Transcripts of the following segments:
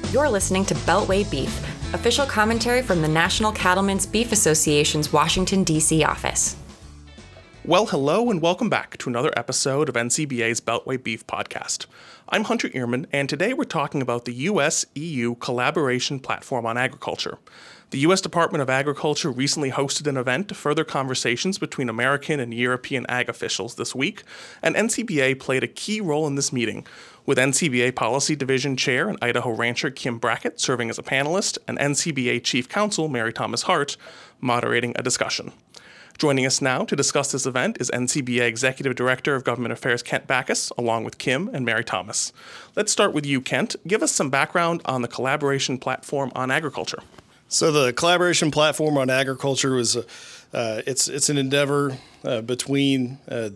You're listening to Beltway Beef, official commentary from the National Cattlemen's Beef Association's Washington, D.C. office. Well, hello and welcome back to another episode of NCBA's Beltway Beef podcast. I'm Hunter Ehrman, and today we're talking about the U.S.-EU collaboration platform on agriculture. The U.S. Department of Agriculture recently hosted an event to further conversations between American and European ag officials this week, and NCBA played a key role in this meeting, with NCBA Policy Division Chair and Idaho rancher Kim Brackett serving as a panelist, and NCBA Chief Counsel Mary Thomas Hart moderating a discussion. Joining us now to discuss this event is NCBA Executive Director of Government Affairs Kent Backus, along with Kim and Mary Thomas. Let's start with you, Kent. Give us some background on the collaboration platform on agriculture. So the collaboration platform on agriculture was it's an endeavor between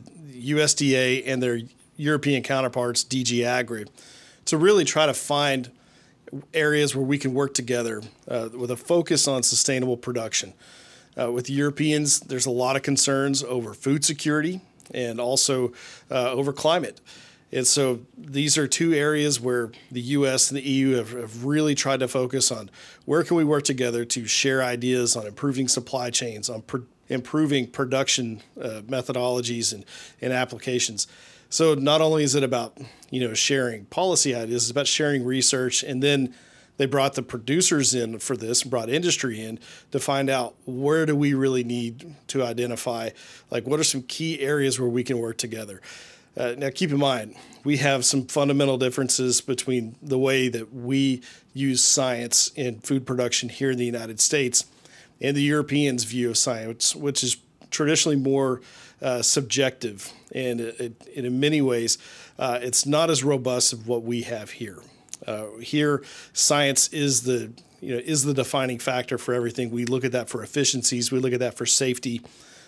USDA and their European counterparts, DG Agri, to really try to find areas where we can work together with a focus on sustainable production. With Europeans, there's a lot of concerns over food security and also over climate. And so these are two areas where the U.S. and the EU have really tried to focus on where can we work together to share ideas on improving supply chains, on improving production methodologies and applications. So not only is it about sharing policy ideas, it's about sharing research, and then they brought the producers in for this and brought industry in to find out where do we really need to identify, like what are some key areas where we can work together. Now, keep in mind, we have some fundamental differences between the way that we use science in food production here in the United States and the Europeans' view of science, which is traditionally more subjective. And in many ways, it's not as robust as what we have here. Here, science is the defining factor for everything. We look at that for efficiencies. We look at that for safety.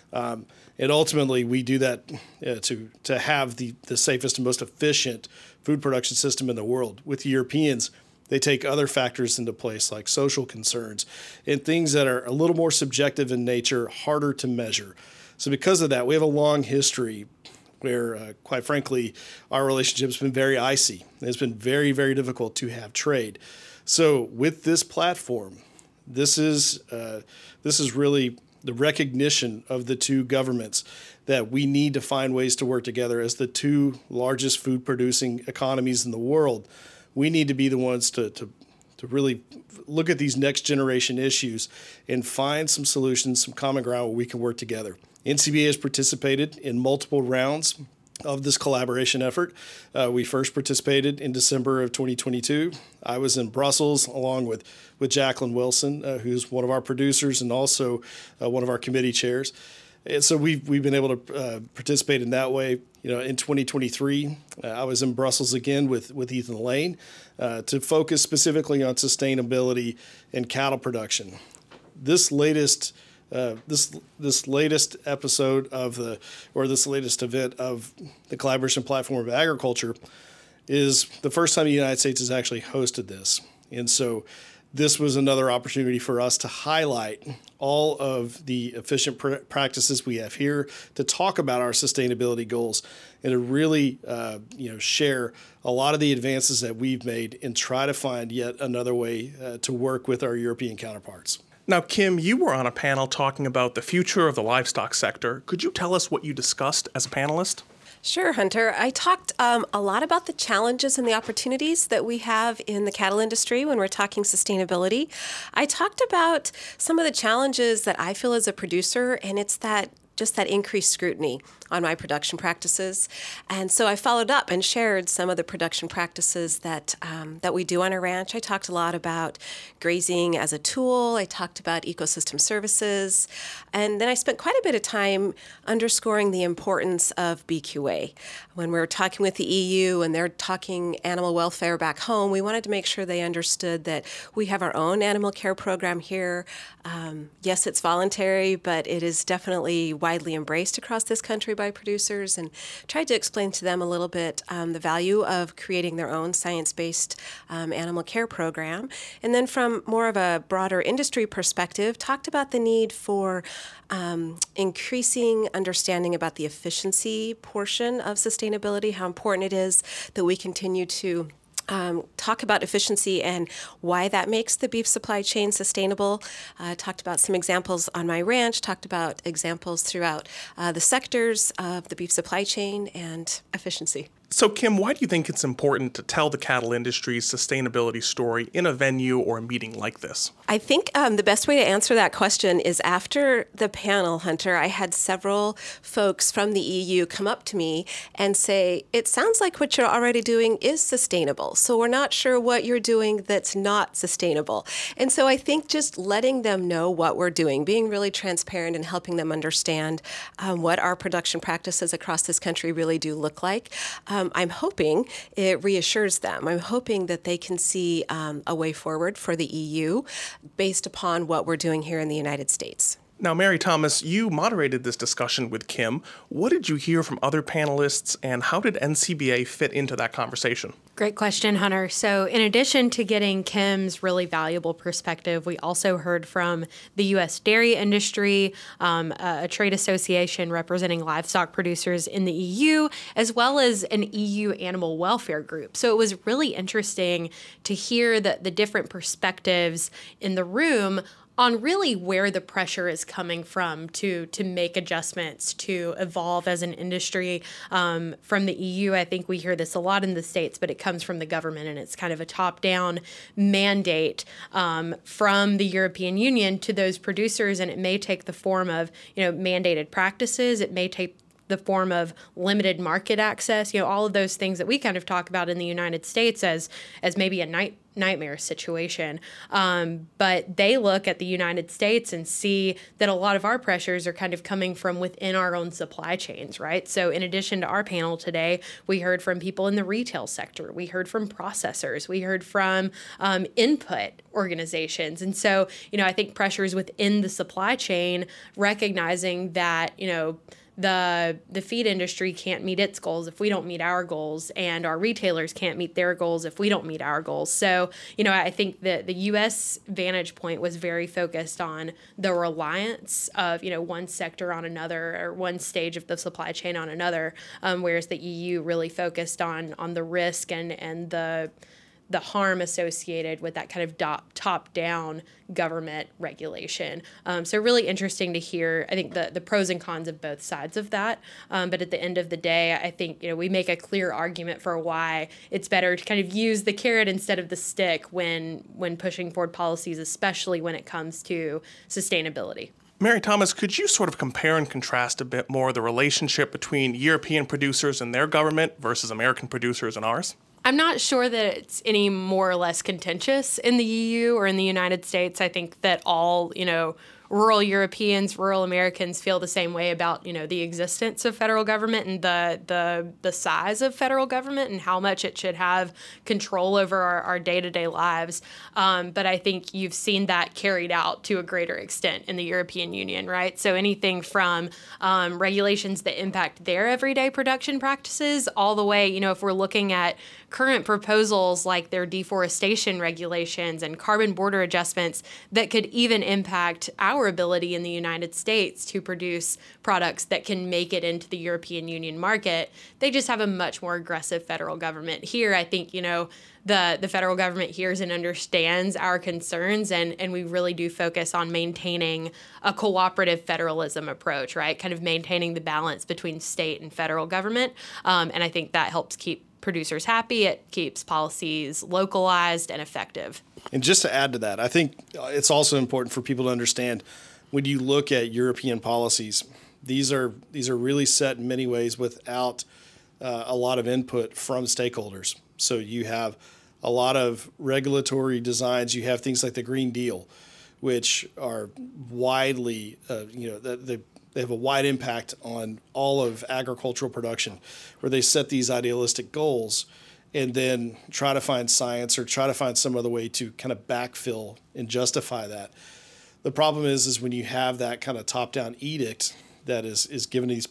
And ultimately, we do that to have the safest and most efficient food production system in the world. With the Europeans, they take other factors into place like social concerns and things that are a little more subjective in nature, harder to measure. So because of that, we have a long history where, quite frankly, our relationship's been very icy. It's been very, very difficult to have trade. So with this platform, this is really the recognition of the two governments that we need to find ways to work together as the two largest food-producing economies in the world. We need to be the ones to really look at these next-generation issues and find some solutions, some common ground where we can work together. NCBA has participated in multiple rounds of this collaboration effort. We first participated in December of 2022. I was in Brussels along with Jacqueline Wilson, who's one of our producers and also one of our committee chairs. And so we've been able to participate in that way. In 2023, I was in Brussels again with Ethan Lane to focus specifically on sustainability and cattle production. This latest episode this latest event of the Collaboration Platform of Agriculture is the first time the United States has actually hosted this. And so this was another opportunity for us to highlight all of the efficient practices we have here, to talk about our sustainability goals, and to really share a lot of the advances that we've made and try to find yet another way to work with our European counterparts. Now, Kim, you were on a panel talking about the future of the livestock sector. Could you tell us what you discussed as a panelist? Sure, Hunter. I talked a lot about the challenges and the opportunities that we have in the cattle industry when we're talking sustainability. I talked about some of the challenges that I feel as a producer, and it's that increased scrutiny on my production practices. And so I followed up and shared some of the production practices that we do on our ranch. I talked a lot about grazing as a tool. I talked about ecosystem services. And then I spent quite a bit of time underscoring the importance of BQA. When we're talking with the EU and they're talking animal welfare back home, we wanted to make sure they understood that we have our own animal care program here. Yes, it's voluntary, but it is definitely widely embraced across this country by producers, and tried to explain to them a little bit the value of creating their own science-based animal care program. And then from more of a broader industry perspective, talked about the need for increasing understanding about the efficiency portion of sustainability, how important it is that we continue to talk about efficiency and why that makes the beef supply chain sustainable. Talked about some examples on my ranch, talked about examples throughout the sectors of the beef supply chain and efficiency. So, Kim, why do you think it's important to tell the cattle industry's sustainability story in a venue or a meeting like this? I think the best way to answer that question is after the panel, Hunter, I had several folks from the EU come up to me and say, it sounds like what you're already doing is sustainable. So we're not sure what you're doing that's not sustainable. And so I think just letting them know what we're doing, being really transparent and helping them understand what our production practices across this country really do look like. I'm hoping it reassures them. I'm hoping that they can see a way forward for the EU based upon what we're doing here in the United States. Now, Mary Thomas, you moderated this discussion with Kim. What did you hear from other panelists, and how did NCBA fit into that conversation? Great question, Hunter. So in addition to getting Kim's really valuable perspective, we also heard from the U.S. dairy industry, a trade association representing livestock producers in the EU, as well as an EU animal welfare group. So it was really interesting to hear the different perspectives in the room on really where the pressure is coming from to make adjustments, to evolve as an industry. From the EU, I think we hear this a lot in the States, but it comes from the government, and it's kind of a top-down mandate from the European Union to those producers, and it may take the form of, mandated practices. It may take the form of limited market access, all of those things that we kind of talk about in the United States as maybe a nightmare situation. But they look at the United States and see that a lot of our pressures are kind of coming from within our own supply chains, right? So in addition to our panel today, we heard from people in the retail sector. We heard from processors. We heard from input organizations. And so, I think pressures within the supply chain, recognizing that, the feed industry can't meet its goals if we don't meet our goals, and our retailers can't meet their goals if we don't meet our goals. So, I think that the U.S. vantage point was very focused on the reliance of, one sector on another, or one stage of the supply chain on another, whereas the EU really focused on the risk and the harm associated with that kind of top-down government regulation. So really interesting to hear, I think, the pros and cons of both sides of that. But at the end of the day, I think, we make a clear argument for why it's better to kind of use the carrot instead of the stick when pushing forward policies, especially when it comes to sustainability. Mary Thomas, could you sort of compare and contrast a bit more the relationship between European producers and their government versus American producers and ours? I'm not sure that it's any more or less contentious in the EU or in the United States. I think that all, rural Europeans, rural Americans feel the same way about, the existence of federal government and the size of federal government and how much it should have control over our day-to-day lives. But I think you've seen that carried out to a greater extent in the European Union, right? So anything from regulations that impact their everyday production practices all the way, if we're looking at current proposals like their deforestation regulations and carbon border adjustments that could even impact our ability in the United States to produce products that can make it into the European Union market. They just have a much more aggressive federal government. Here, I think, the federal government hears and understands our concerns, and we really do focus on maintaining a cooperative federalism approach, right? Kind of maintaining the balance between state and federal government. And I think that helps keep producers happy. It keeps policies localized and effective. And just to add to that, I think it's also important for people to understand when you look at European policies, these are really set in many ways without a lot of input from stakeholders. So you have a lot of regulatory designs. You have things like the Green Deal, which are widely, they have a wide impact on all of agricultural production, where they set these idealistic goals and then try to find science or try to find some other way to kind of backfill and justify that. The problem is when you have that kind of top-down edict that is given to these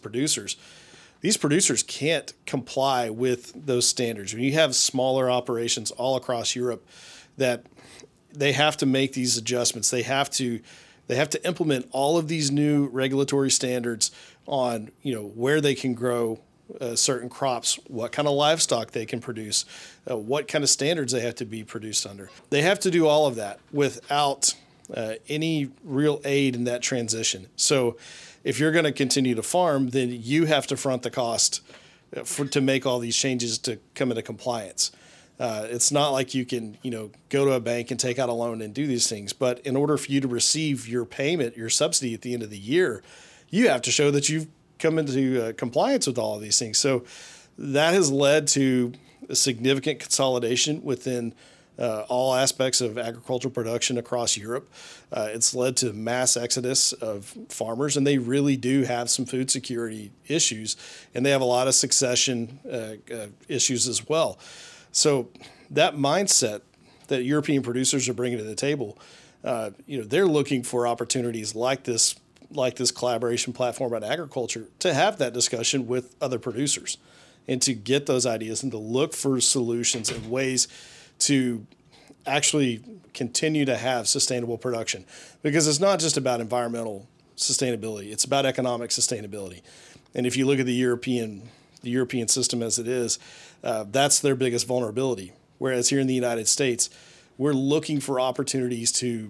producers can't comply with those standards. When you have smaller operations all across Europe that they have to make these adjustments, they have to implement all of these new regulatory standards on, where they can grow certain crops, what kind of livestock they can produce, what kind of standards they have to be produced under. They have to do all of that without any real aid in that transition. So if you're going to continue to farm, then you have to front the cost to make all these changes to come into compliance. It's not like you can, go to a bank and take out a loan and do these things. But in order for you to receive your payment, your subsidy at the end of the year, you have to show that you've come into compliance with all of these things. So that has led to a significant consolidation within all aspects of agricultural production across Europe. It's led to mass exodus of farmers, and they really do have some food security issues, and they have a lot of succession issues as well. So that mindset that European producers are bringing to the table, they're looking for opportunities like this collaboration platform on agriculture to have that discussion with other producers and to get those ideas and to look for solutions and ways to actually continue to have sustainable production. Because it's not just about environmental sustainability, it's about economic sustainability. And if you look at the European system as it is, that's their biggest vulnerability. Whereas here in the United States, we're looking for opportunities to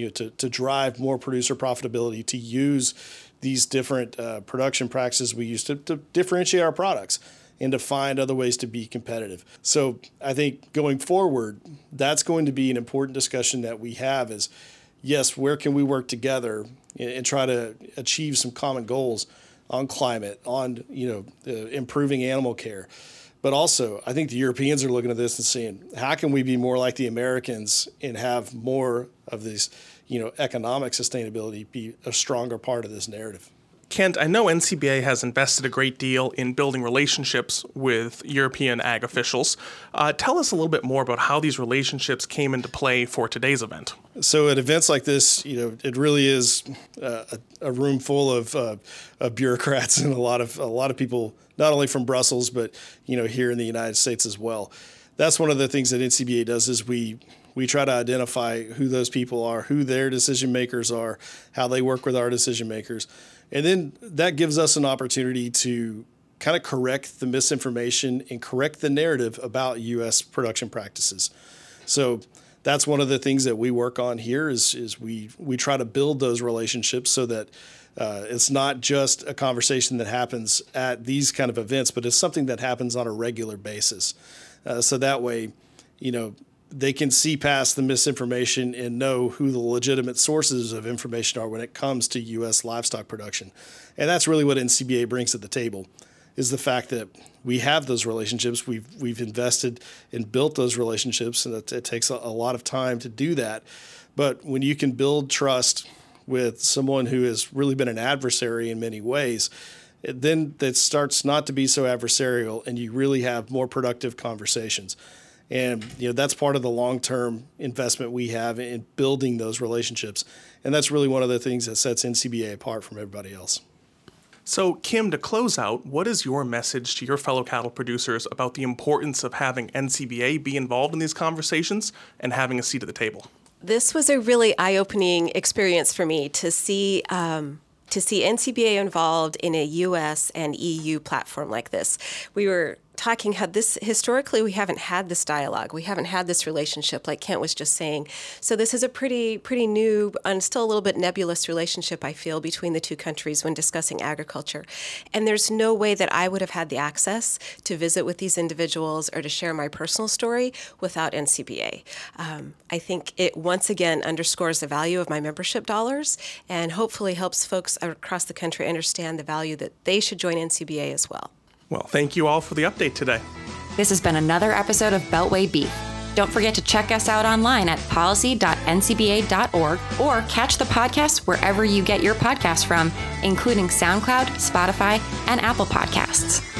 drive more producer profitability, to use these different production practices we use to differentiate our products and to find other ways to be competitive. So I think going forward, that's going to be an important discussion that we have is, yes, where can we work together and try to achieve some common goals on climate, on improving animal care. But also, I think the Europeans are looking at this and saying, how can we be more like the Americans and have more of this, economic sustainability be a stronger part of this narrative? Kent, I know NCBA has invested a great deal in building relationships with European ag officials. Tell us a little bit more about how these relationships came into play for today's event. So at events like this, it really is a room full of bureaucrats and a lot of people, not only from Brussels, but here in the United States as well. That's one of the things that NCBA does is we try to identify who those people are, who their decision makers are, how they work with our decision makers. And then that gives us an opportunity to kind of correct the misinformation and correct the narrative about U.S. production practices. So that's one of the things that we work on here is we try to build those relationships so that it's not just a conversation that happens at these kind of events, but it's something that happens on a regular basis. So that way, they can see past the misinformation and know who the legitimate sources of information are when it comes to U.S. livestock production. And that's really what NCBA brings to the table, is the fact that we have those relationships. We've invested and built those relationships, and it takes a lot of time to do that. But when you can build trust with someone who has really been an adversary in many ways, then it starts not to be so adversarial, and you really have more productive conversations. And that's part of the long-term investment we have in building those relationships. And that's really one of the things that sets NCBA apart from everybody else. So, Kim, to close out, what is your message to your fellow cattle producers about the importance of having NCBA be involved in these conversations and having a seat at the table? This was a really eye-opening experience for me to see NCBA involved in a U.S. and EU platform like this. We were talking how this historically we haven't had this dialogue. We haven't had this relationship like Kent was just saying. So this is a pretty new and still a little bit nebulous relationship, I feel, between the two countries when discussing agriculture. And there's no way that I would have had the access to visit with these individuals or to share my personal story without NCBA. I think it once again underscores the value of my membership dollars and hopefully helps folks across the country understand the value that they should join NCBA as well. Well, thank you all for the update today. This has been another episode of Beltway Beef. Don't forget to check us out online at policy.ncba.org or catch the podcast wherever you get your podcasts from, including SoundCloud, Spotify, and Apple Podcasts.